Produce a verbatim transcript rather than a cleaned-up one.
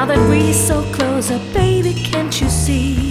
that we're so close, oh baby, can't you see?